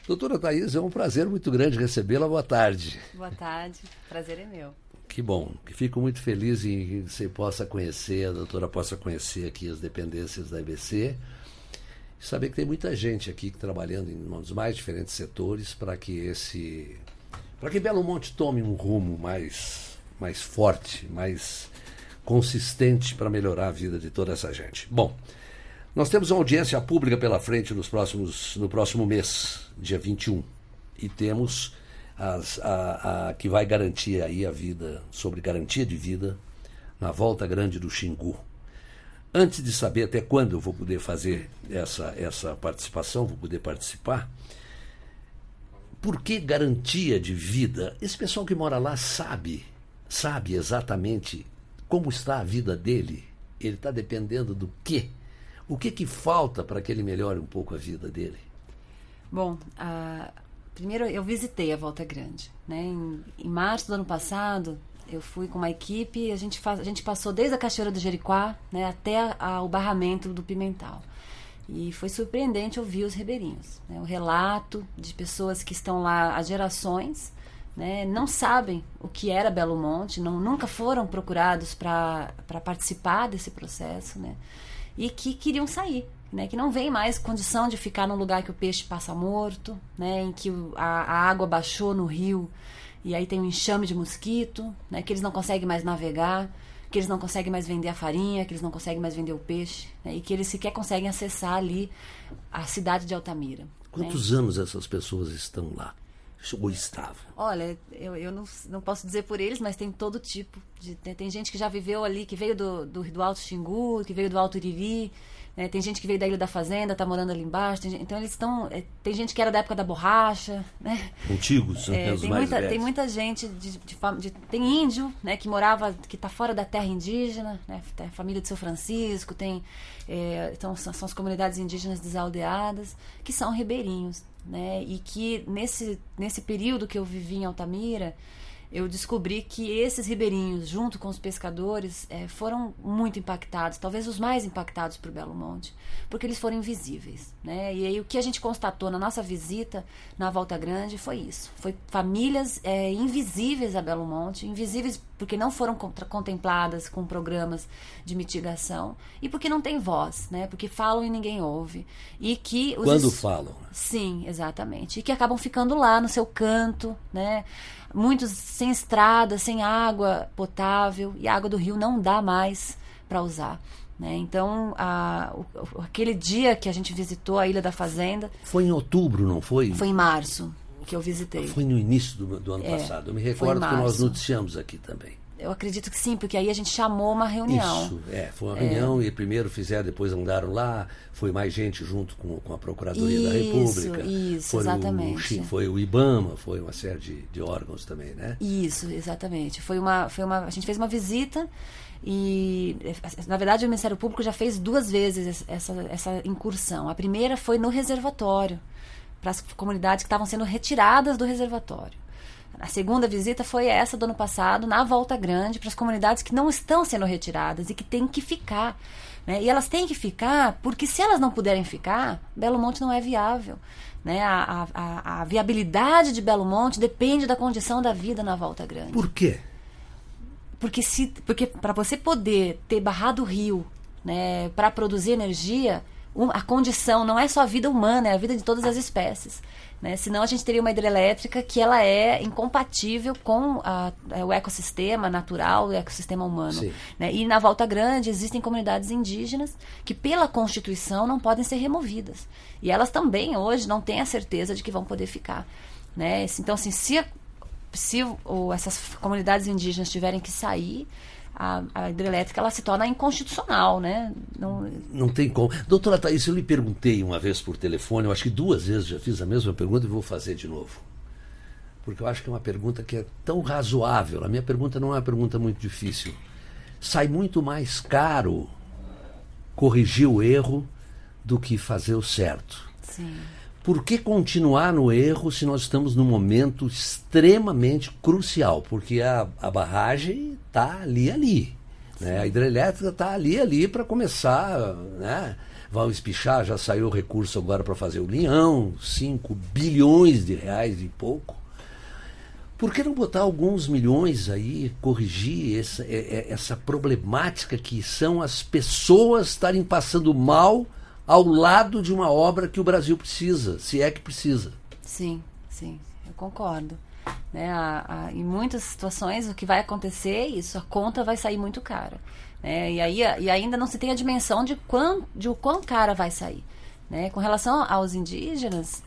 Doutora Thaís, é um prazer muito grande recebê-la. Boa tarde. Boa tarde, prazer é meu. Que bom, que fico muito feliz em que você possa conhecer, a doutora possa conhecer aqui as dependências da EBC e saber que tem muita gente aqui trabalhando em nos mais diferentes setores para que Belo Monte tome um rumo mais forte, mais consistente para melhorar a vida de toda essa gente. Bom, nós temos uma audiência pública pela frente no próximo mês, dia 21, e temos que vai garantir aí a vida, sobre garantia de vida, na Volta Grande do Xingu. Antes de saber até quando eu vou poder fazer essa participação, vou poder participar, por que garantia de vida? Esse pessoal que mora lá sabe exatamente como está a vida dele. Ele está dependendo do quê? O que falta para que ele melhore um pouco a vida dele? Bom, primeiro eu visitei a Volta Grande, né? Em março do ano passado, eu fui com uma equipe e a gente passou desde a Cachoeira do Jeriquá, né, até o barramento do Pimental. E foi surpreendente ouvir os ribeirinhos, né? O relato de pessoas que estão lá há gerações, né, não sabem o que era Belo Monte, nunca foram procurados para participar desse processo, né, e que queriam sair, né, que não vem mais condição de ficar num lugar que o peixe passa morto, né, em que a água baixou no rio e aí tem um enxame de mosquito, né, que eles não conseguem mais navegar, que eles não conseguem mais vender a farinha, que eles não conseguem mais vender o peixe, né, e que eles sequer conseguem acessar ali a cidade de Altamira. Quantos anos essas pessoas estão lá? Ou estavam? Olha, eu não posso dizer por eles, mas tem todo tipo. Tem gente que já viveu ali, que veio do Alto Xingu, que veio do Alto Iriri, né? Tem gente que veio da Ilha da Fazenda, está morando ali embaixo. Então eles estão... Tem gente que era da época da borracha, né? Antigos, são os mais velhos. Tem muita gente, tem índio, né, que morava, que está fora da terra indígena, né? Tem a família de São Francisco, então são as comunidades indígenas desaldeadas, que são ribeirinhos, né? E que nesse período que eu vivi em Altamira, eu descobri que esses ribeirinhos, junto com os pescadores, foram muito impactados, talvez os mais impactados por Belo Monte, porque eles foram invisíveis, né? E aí o que a gente constatou na nossa visita na Volta Grande foi isso, foi famílias invisíveis a Belo Monte, invisíveis porque não foram contempladas com programas de mitigação e porque não tem voz, né? Porque falam e ninguém ouve. E que quando falam? Sim, exatamente. E que acabam ficando lá no seu canto, né? Muitos sem estrada, sem água potável, e a água do rio não dá mais para usar, né? Então, aquele dia que a gente visitou a Ilha da Fazenda... Foi em outubro, não foi? Foi em março que eu visitei. Foi no início do ano passado. Eu me recordo que nós noticiamos aqui também. Eu acredito que sim, porque aí a gente chamou uma reunião. Isso, foi uma reunião e primeiro fizeram, depois andaram lá, foi mais gente junto com a Procuradoria da República. Isso, exatamente. Foi o IBAMA, foi uma série de órgãos também, né? Isso, exatamente. A gente fez uma visita e, na verdade, o Ministério Público já fez 2 vezes essa incursão. A primeira foi no reservatório, para as comunidades que estavam sendo retiradas do reservatório. A segunda visita foi essa do ano passado, na Volta Grande, para as comunidades que não estão sendo retiradas e que têm que ficar, né? E elas têm que ficar porque, se elas não puderem ficar, Belo Monte não é viável, né? A viabilidade de Belo Monte depende da condição da vida na Volta Grande. Por quê? Porque para você poder ter barrado o rio, né, para produzir energia, a condição não é só a vida humana, é a vida de todas as espécies, né? Senão a gente teria uma hidrelétrica que ela é incompatível com o ecossistema natural, o ecossistema humano, né? E na Volta Grande existem comunidades indígenas que, pela Constituição, não podem ser removidas. E elas também hoje não têm a certeza de que vão poder ficar, né? Então, assim, se essas comunidades indígenas tiverem que sair, a hidrelétrica ela se torna inconstitucional, né? Não tem como. Doutora Thaís, eu lhe perguntei uma vez por telefone, eu acho que 2 vezes já fiz a mesma pergunta e vou fazer de novo. Porque eu acho que é uma pergunta que é tão razoável. A minha pergunta não é uma pergunta muito difícil. Sai muito mais caro corrigir o erro do que fazer o certo. Sim. Por que continuar no erro se nós estamos num momento extremamente crucial? Porque a barragem está ali, né? A hidrelétrica está ali para começar, né, vão espichar, já saiu o recurso agora para fazer o Leão, 5 bilhões de reais e pouco. Por que não botar alguns milhões aí, corrigir essa problemática que são as pessoas estarem passando mal ao lado de uma obra que o Brasil precisa, se é que precisa? Sim, eu concordo. Né? Em muitas situações o que vai acontecer é isso, a conta vai sair muito cara. Né? E ainda não se tem a dimensão de o quão cara vai sair. Né? Com relação aos indígenas,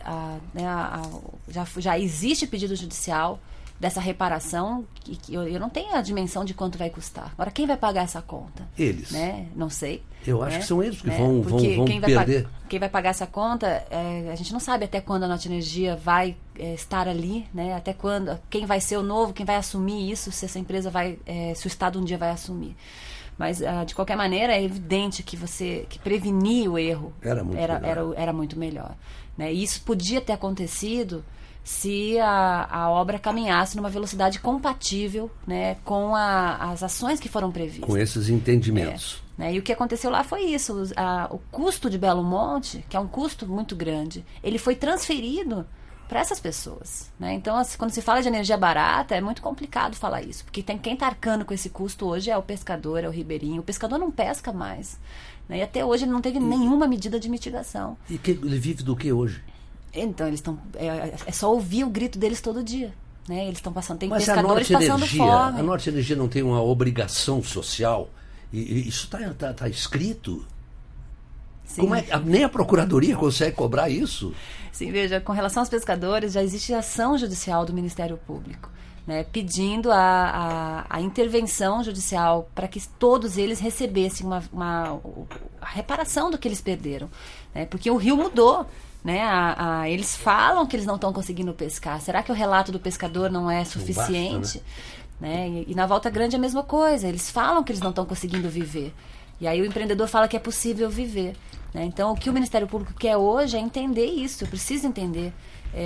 já existe pedido judicial dessa reparação, que eu não tenho a dimensão de quanto vai custar. Agora, quem vai pagar essa conta? Eles. Né? Não sei. Eu acho que são eles que vão quem perder. Quem vai pagar essa conta, a gente não sabe até quando a Norte Energia vai estar ali, né? Até quando, quem vai ser o novo, quem vai assumir isso, se essa empresa se o Estado um dia vai assumir. Mas, de qualquer maneira, é evidente que prevenir o erro era muito melhor. Né? E isso podia ter acontecido se a obra caminhasse numa velocidade compatível, né, com as ações que foram previstas. Com esses entendimentos. Né? E o que aconteceu lá foi isso. O custo de Belo Monte, que é um custo muito grande, ele foi transferido para essas pessoas. Né? Então, quando se fala de energia barata, é muito complicado falar isso. Porque quem está arcando com esse custo hoje é o pescador, é o ribeirinho. O pescador não pesca mais. Né? E até hoje ele não teve nenhuma medida de mitigação. E ele vive do que hoje? Então, eles estão. É só ouvir o grito deles todo dia. Né? Eles estão passando. Tem Mas pescadores passando fome. A Norte Energia não tem uma obrigação social? E isso está escrito? Sim. Como nem a Procuradoria consegue cobrar isso? Sim, veja, com relação aos pescadores, já existe ação judicial do Ministério Público, né, pedindo a intervenção judicial para que todos eles recebessem a reparação do que eles perderam. Né, porque o rio mudou. Né, eles falam que eles não estão conseguindo pescar. Será que o relato do pescador não é suficiente? Não basta, né? E na Volta Grande é a mesma coisa. Eles falam que eles não estão conseguindo viver. E aí o empreendedor fala que é possível viver. Né? Então, o que o Ministério Público quer hoje é entender isso. Eu preciso entender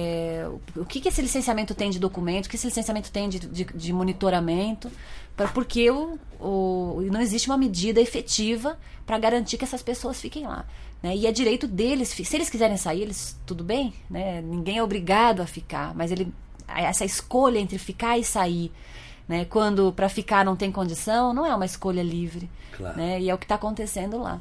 o que esse licenciamento tem de documento, o que esse licenciamento tem de monitoramento, porque não existe uma medida efetiva para garantir que essas pessoas fiquem lá. Né? E é direito deles, se eles quiserem sair, tudo bem, né? Ninguém é obrigado a ficar, mas essa escolha entre ficar e sair, né? Quando para ficar não tem condição, não é uma escolha livre. Claro. Né? E é o que está acontecendo lá.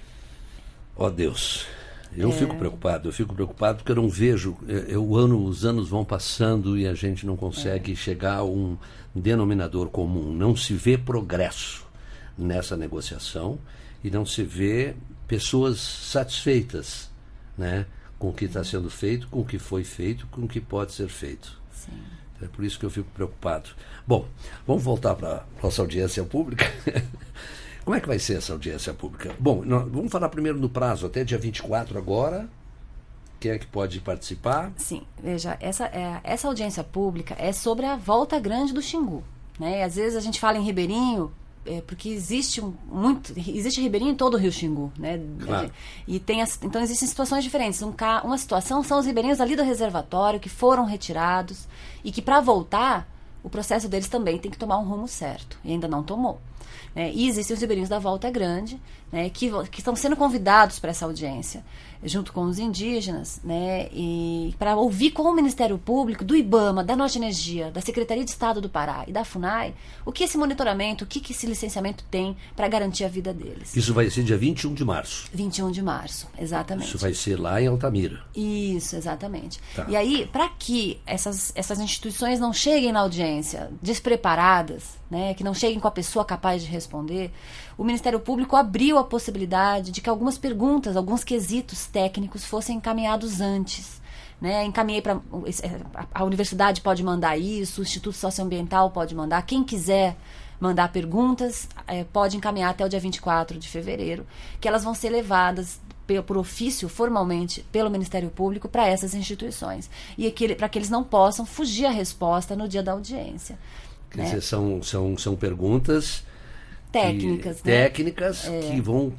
Ó Deus, eu fico preocupado porque eu não vejo, os anos vão passando e a gente não consegue chegar a um denominador comum, não se vê progresso nessa negociação e não se vê pessoas satisfeitas, né, com o que está sendo feito, com o que foi feito, com o que pode ser feito. Sim. É por isso que eu fico preocupado. Bom, vamos voltar para a nossa audiência pública. Como é que vai ser essa audiência pública? Bom, vamos falar primeiro no prazo, até dia 24 agora. Quem é que pode participar? Sim, veja, essa audiência pública é sobre a Volta Grande do Xingu. Né? Às vezes a gente fala em Ribeirinho, porque existe ribeirinho em todo o Rio Xingu, né? Claro. E então existem situações diferentes. Uma situação são os ribeirinhos ali do reservatório que foram retirados e que para voltar o processo deles também tem que tomar um rumo certo e ainda não tomou. Né? E existem os ribeirinhos da Volta Grande, né, que estão sendo convidados para essa audiência, junto com os indígenas, né, e para ouvir com o Ministério Público, do IBAMA, da Norte Energia, da Secretaria de Estado do Pará e da FUNAI, o que esse monitoramento, o que esse licenciamento tem para garantir a vida deles. Isso vai ser dia 21 de março. 21 de março, exatamente. Isso vai ser lá em Altamira. Isso, exatamente. Tá. E aí, para que essas instituições não cheguem na audiência despreparadas, né, que não cheguem com a pessoa capaz de responder, o Ministério Público abriu a possibilidade de que algumas perguntas, alguns quesitos técnicos fossem encaminhados antes. Né? Encaminhei para a universidade pode mandar isso, o Instituto Socioambiental pode mandar, quem quiser mandar perguntas pode encaminhar até o dia 24 de fevereiro, que elas vão ser levadas por ofício, formalmente, pelo Ministério Público para essas instituições. E para que eles não possam fugir à resposta no dia da audiência. Quer dizer, são perguntas técnicas, técnicas que vão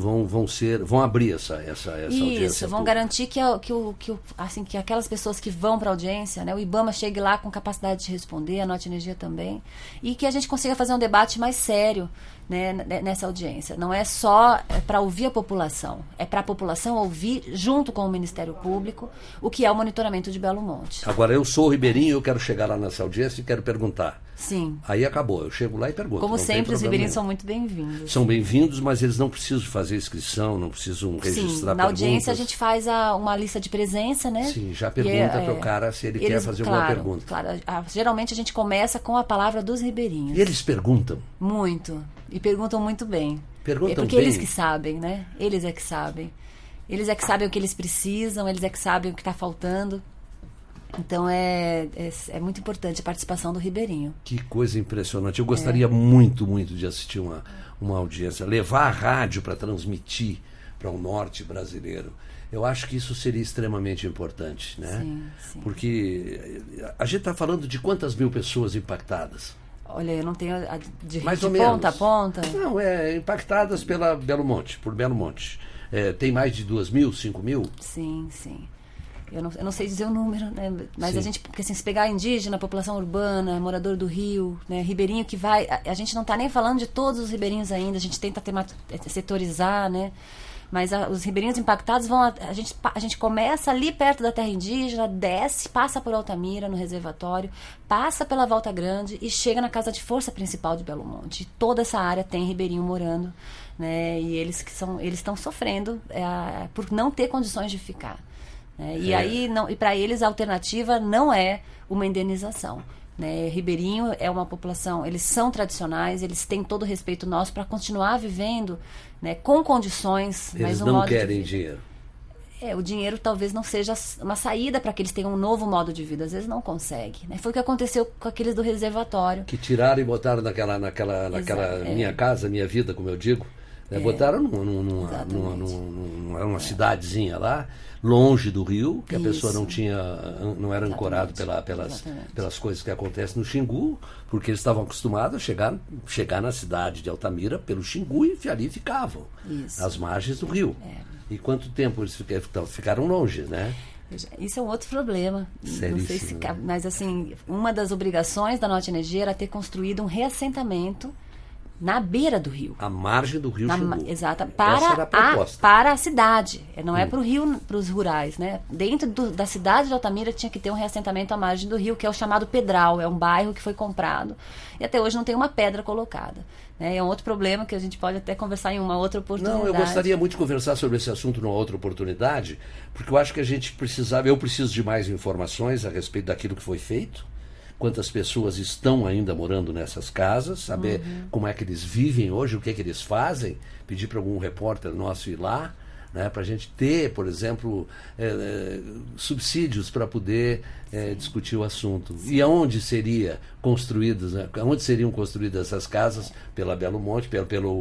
abrir essa audiência. Isso, vão garantir que aquelas pessoas que vão para a audiência, né, o IBAMA chegue lá com capacidade de responder, a Norte Energia também, e que a gente consiga fazer um debate mais sério, né, nessa audiência. Não é só para ouvir a população, é para a população ouvir junto com o Ministério Público o que é o monitoramento de Belo Monte. Agora, eu sou ribeirinho, eu quero chegar lá nessa audiência e quero perguntar. Sim. Aí acabou, eu chego lá e pergunto. Como sempre, os ribeirinhos são muito bem-vindos. São bem-vindos, mas eles não precisam fazer inscrição, não precisam registrar na audiência a gente faz uma lista de presença, né? Sim, já pergunta para o cara se ele quer fazer uma pergunta. Claro, geralmente a gente começa com a palavra dos ribeirinhos. E eles perguntam? Muito. E perguntam muito bem. Perguntam porque bem? Eles que sabem, né? Eles é que sabem. Eles é que sabem o que eles precisam, eles é que sabem o que está faltando. Então é muito importante a participação do ribeirinho. Que coisa impressionante. Eu gostaria muito, muito de assistir uma audiência, levar a rádio para transmitir para o norte brasileiro. Eu acho que isso seria extremamente importante, né? Sim. Porque a gente está falando de quantas mil pessoas impactadas? Olha, eu não tenho de ponta menos. A ponta. Não, impactadas por Belo Monte. Tem mais de 2.000, 5.000? Sim. Eu não sei dizer o número, né? Mas Sim. a gente, porque assim, se pegar indígena, população urbana, morador do Rio, né? Ribeirinho que vai... A gente não está nem falando de todos os ribeirinhos ainda, a gente tenta setorizar, né? Mas os ribeirinhos impactados a gente começa ali perto da terra indígena, desce, passa por Altamira, no reservatório, passa pela Volta Grande e chega na casa de força principal de Belo Monte. E toda essa área tem ribeirinho morando, né? E eles estão sofrendo por não ter condições de ficar. Né? E para eles a alternativa não é uma indenização. Né? Ribeirinho é uma população, eles são tradicionais, eles têm todo o respeito nosso para continuar vivendo, né, com condições. Eles não querem dinheiro. O dinheiro talvez não seja uma saída para que eles tenham um novo modo de vida. Às vezes não consegue. Né? Foi o que aconteceu com aqueles do reservatório. Que tiraram e botaram naquela minha casa, minha vida, como eu digo. Né? Botaram numa cidadezinha lá, longe do rio, que a pessoa não era ancorado pelas coisas que acontecem no Xingu, porque eles estavam acostumados a chegar na cidade de Altamira pelo Xingu e ali ficavam, às margens do rio. E quanto tempo eles ficaram longe, né? Isso é um outro problema. Seríssimo, não sei se mas assim, uma das obrigações da Norte Energia era ter construído um reassentamento na beira do rio. À margem do rio Xingu. Exato. Essa era a proposta. Para a cidade. Não é para o rio, para os rurais. Né? Dentro da cidade de Altamira tinha que ter um reassentamento à margem do rio, que é o chamado Pedral. É um bairro que foi comprado. E até hoje não tem uma pedra colocada. Né? É um outro problema que a gente pode até conversar em uma outra oportunidade. Não, eu gostaria muito de conversar sobre esse assunto numa outra oportunidade, porque eu acho que eu preciso de mais informações a respeito daquilo que foi feito. Quantas pessoas estão ainda morando nessas casas, saber como é que eles vivem hoje, o que é que eles fazem, pedir para algum repórter nosso ir lá, né, para a gente ter, por exemplo, subsídios para poder discutir o assunto. E aonde seriam construídas essas casas pela Belo Monte,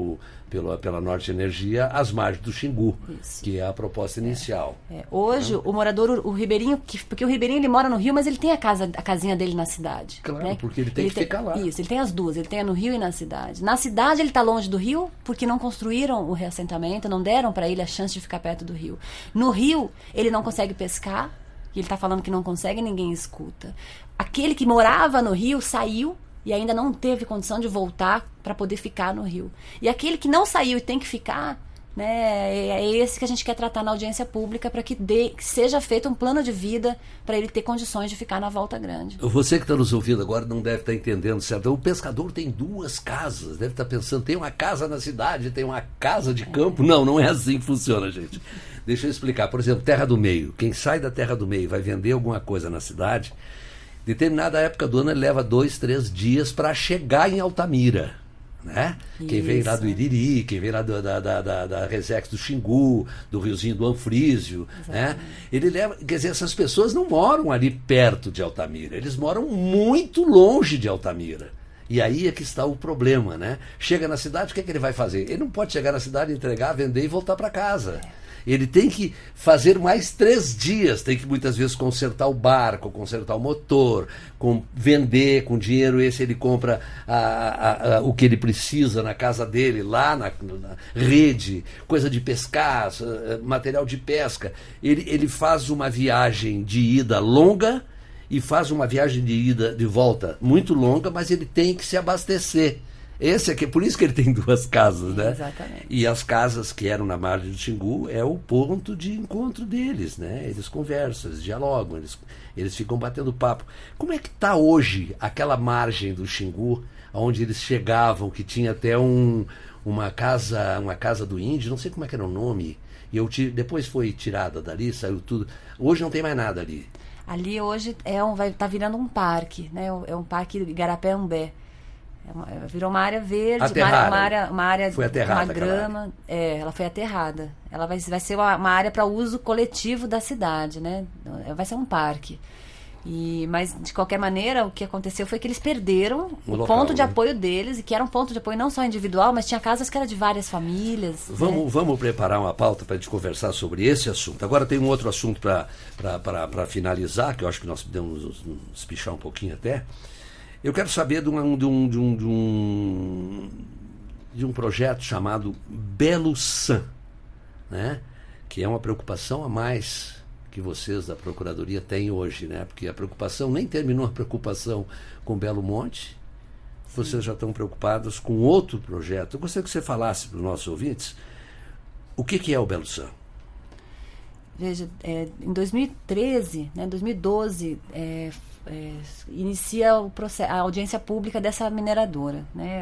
pela Norte Energia, às margens do Xingu, que é a proposta inicial. Hoje, o morador, o ribeirinho, porque o ribeirinho ele mora no Rio, mas ele tem a casinha dele na cidade. Claro, né? porque ele tem que ficar lá. Isso, ele tem as duas, ele tem a no Rio e na cidade. Na cidade ele está longe do rio, porque não construíram o reassentamento, não deram para ele a chance de ficar perto do rio. No rio, ele não consegue pescar, e ele está falando que não consegue, ninguém escuta. Aquele que morava no rio saiu e ainda não teve condição de voltar para poder ficar no rio. E aquele que não saiu e tem que ficar, né, é esse que a gente quer tratar na audiência pública para que seja feito um plano de vida para ele ter condições de ficar na Volta Grande. Você que está nos ouvindo agora não deve estar entendendo, certo? O pescador tem duas casas, deve estar pensando, tem uma casa na cidade, tem uma casa de campo. Não é assim que funciona, gente. Deixa eu explicar. Por exemplo, Terra do Meio. Quem sai da Terra do Meio e vai vender alguma coisa na cidade, determinada época do ano ele leva 2-3 dias para chegar em Altamira. Né? Quem vem lá do Iriri, quem vem lá da Resex do Xingu, do Riozinho do Anfrísio, né? Ele leva, quer dizer, essas pessoas não moram ali perto de Altamira, eles moram muito longe de Altamira. E aí é que está o problema, né? Chega na cidade, o que é que ele vai fazer? Ele não pode chegar na cidade, entregar, vender e voltar para casa. Ele tem que fazer mais 3 dias, tem que muitas vezes consertar o barco, consertar o motor, vender com dinheiro esse, ele compra o que ele precisa na casa dele, lá na rede, coisa de pescar, material de pesca. Ele faz uma viagem de ida longa e faz uma viagem de volta muito longa, mas ele tem que se abastecer. Esse aqui, por isso que ele tem 2 casas, né? Exatamente. E as casas que eram na margem do Xingu é o ponto de encontro deles, né? Eles conversam, eles dialogam, eles ficam batendo papo. Como é que está hoje aquela margem do Xingu, onde eles chegavam, que tinha até uma casa do índio, não sei como é que era o nome, e depois foi tirada dali, saiu tudo. Hoje não tem mais nada ali. Ali hoje tá virando um parque, né? É um parque Igarapé-Umbé. Virou uma área verde, uma área foi aterrada, uma grama. Ela foi aterrada. Ela vai ser uma área para uso coletivo da cidade, né? Vai ser um parque. Mas, de qualquer maneira, o que aconteceu foi que eles perderam o ponto de apoio deles, e que era um ponto de apoio não só individual, mas tinha casas que eram de várias famílias. Vamos preparar uma pauta para a gente conversar sobre esse assunto. Agora tem um outro assunto para finalizar, que eu acho que nós podemos nos pichar um pouquinho até. Eu quero saber de um projeto chamado Belo San, né? Que é uma preocupação a mais que vocês da Procuradoria têm hoje, né? Porque a preocupação, nem terminou a preocupação com Belo Monte, vocês já estão preocupados com outro projeto. Eu gostaria que você falasse para os nossos ouvintes o que é o Belo San. Veja, em 2013, né, 2012, inicia a audiência pública dessa mineradora, né?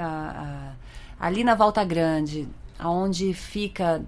Ali na Volta Grande, onde fica...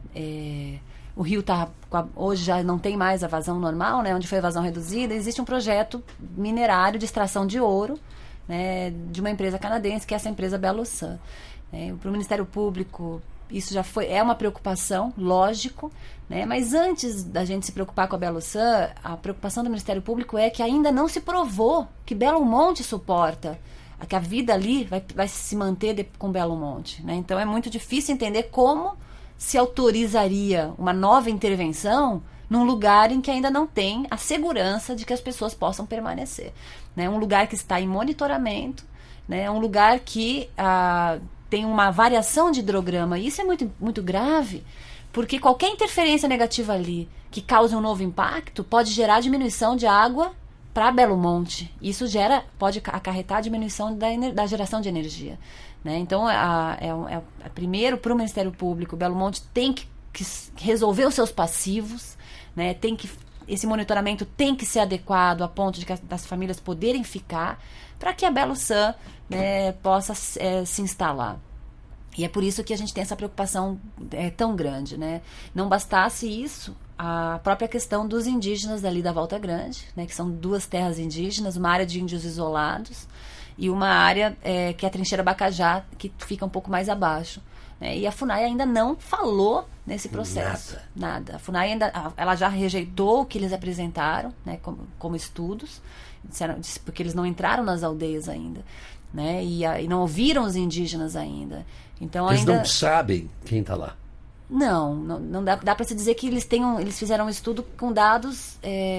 o rio hoje já não tem mais a vazão normal, né, onde foi a vazão reduzida, existe um projeto minerário de extração de ouro, né, de uma empresa canadense, que é essa empresa Belo San. Para o Ministério Público, isso já é uma preocupação, lógico, né, mas antes da gente se preocupar com a Belo San, a preocupação do Ministério Público é que ainda não se provou que Belo Monte suporta, que a vida ali vai se manter com Belo Monte, né? Então é muito difícil entender como se autorizaria uma nova intervenção num lugar em que ainda não tem a segurança de que as pessoas possam permanecer, né? Um lugar que está em monitoramento, né? Um lugar que tem uma variação de hidrograma, e isso é muito, muito grave, porque qualquer interferência negativa ali que cause um novo impacto pode gerar diminuição de água para Belo Monte. Isso pode acarretar a diminuição da geração de energia, né? Então, primeiro, para o Ministério Público, Belo Monte tem que resolver os seus passivos, né? Esse monitoramento tem que ser adequado a ponto de das famílias poderem ficar, para que a Belo San, né, possa se instalar. E é por isso que a gente tem essa preocupação tão grande, né? Não bastasse isso, a própria questão dos indígenas dali da Volta Grande, né, que são 2 terras indígenas, uma área de índios isolados e uma área que é a Trincheira Bacajá, que fica um pouco mais abaixo, né? E a FUNAI ainda não falou nesse processo. Nada. A FUNAI ela já rejeitou o que eles apresentaram, né, como estudos, porque eles não entraram nas aldeias ainda, né? E não ouviram os indígenas ainda. Então, eles não sabem quem está lá. Não dá para se dizer que eles fizeram um estudo com dados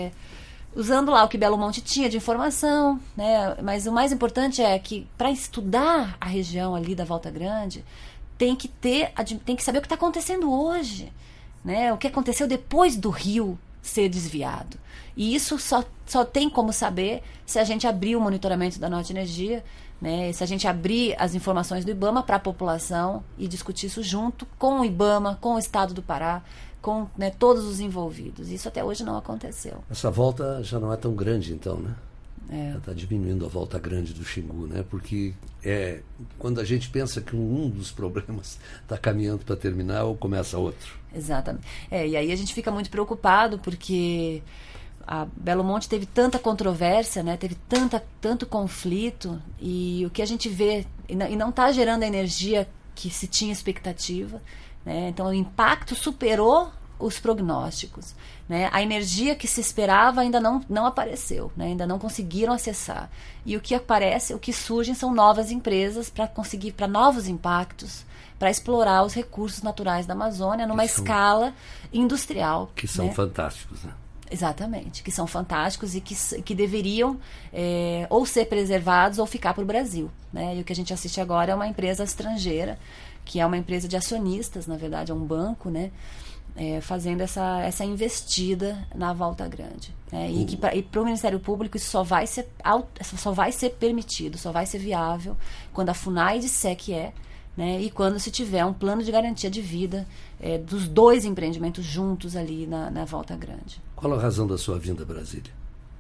usando lá o que Belo Monte tinha de informação, né? Mas o mais importante é que, para estudar a região ali da Volta Grande, tem que saber o que está acontecendo hoje, né? O que aconteceu depois do rio ser desviado. E isso só tem como saber se a gente abrir o monitoramento da Norte Energia, né? Se a gente abrir as informações do IBAMA para a população e discutir isso junto com o IBAMA, com o Estado do Pará, com, né, todos os envolvidos. Isso até hoje não aconteceu. Essa volta já não é tão grande, então, né? Está diminuindo a volta grande do Xingu, né? Porque quando a gente pensa que um dos problemas está caminhando para terminar, ou começa outro. Exatamente. E aí a gente fica muito preocupado, porque a Belo Monte teve tanta controvérsia, né? Teve tanto conflito, e o que a gente vê, e não está gerando a energia que se tinha expectativa, né? Então o impacto superou os prognósticos, né? A energia que se esperava ainda não apareceu, né? Ainda não conseguiram acessar. E o que aparece, o que surgem são novas empresas para novos impactos, para explorar os recursos naturais da Amazônia numa escala industrial. Que são, né, fantásticos, né? Exatamente, que são fantásticos e que deveriam ou ser preservados ou ficar para o Brasil, né? E o que a gente assiste agora é uma empresa estrangeira, que é uma empresa de acionistas, na verdade é um banco, né? Fazendo essa investida na Volta Grande, né? E para o Ministério Público isso só vai ser permitido, só vai ser viável quando a FUNAI disser que né? E quando se tiver um plano de garantia de vida dos dois empreendimentos juntos ali na Volta Grande. Qual a razão da sua vinda a Brasília?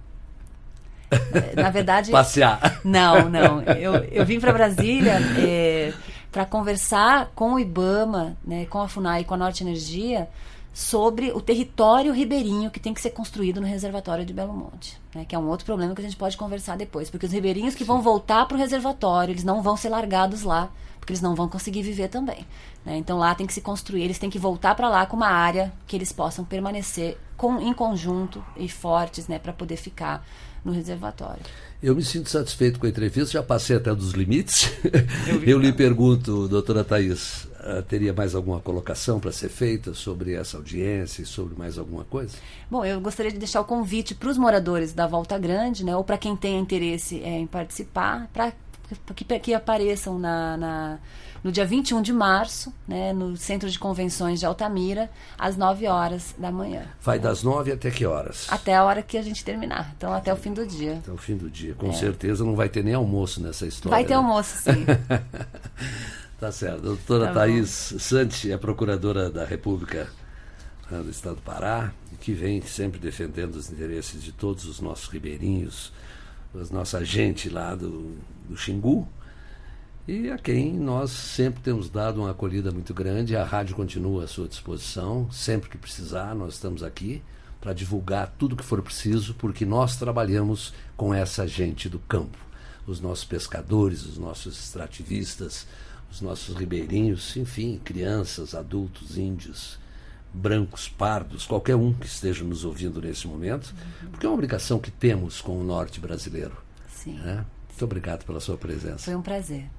Na verdade... Passear. Não. Eu vim para Brasília para conversar com o IBAMA, né, com a FUNAI e com a Norte Energia sobre o território ribeirinho que tem que ser construído no reservatório de Belo Monte, né, que é um outro problema que a gente pode conversar depois, porque os ribeirinhos que vão voltar para o reservatório, eles não vão ser largados lá, porque eles não vão conseguir viver também, né? Então lá tem que se construir, eles têm que voltar para lá com uma área que eles possam permanecer em conjunto e fortes, né, para poder ficar no reservatório. Eu me sinto satisfeito com a entrevista, já passei até dos limites. Eu lhe pergunto, doutora Thaís, teria mais alguma colocação para ser feita sobre essa audiência e sobre mais alguma coisa? Bom, eu gostaria de deixar o convite para os moradores da Volta Grande, né, ou para quem tenha interesse em participar, para que apareçam no dia 21 de março, né, no Centro de Convenções de Altamira, às 9 horas da manhã. Vai das 9 até que horas? Até a hora que a gente terminar. Então, até o fim do dia. Até o fim do dia. Com certeza não vai ter nem almoço nessa história. Vai ter, né? Almoço, sim. Tá certo. A doutora Thaís Santi é procuradora da República do Estado do Pará, e que vem sempre defendendo os interesses de todos os nossos ribeirinhos, a nossa gente lá do Xingu, e a quem nós sempre temos dado uma acolhida muito grande. A rádio continua à sua disposição, sempre que precisar, nós estamos aqui para divulgar tudo que for preciso, porque nós trabalhamos com essa gente do campo, os nossos pescadores, os nossos extrativistas, os nossos ribeirinhos, enfim, crianças, adultos, índios, brancos, pardos, qualquer um que esteja nos ouvindo nesse momento, porque é uma obrigação que temos com o norte brasileiro. Sim. Né? Muito obrigado pela sua presença. Foi um prazer.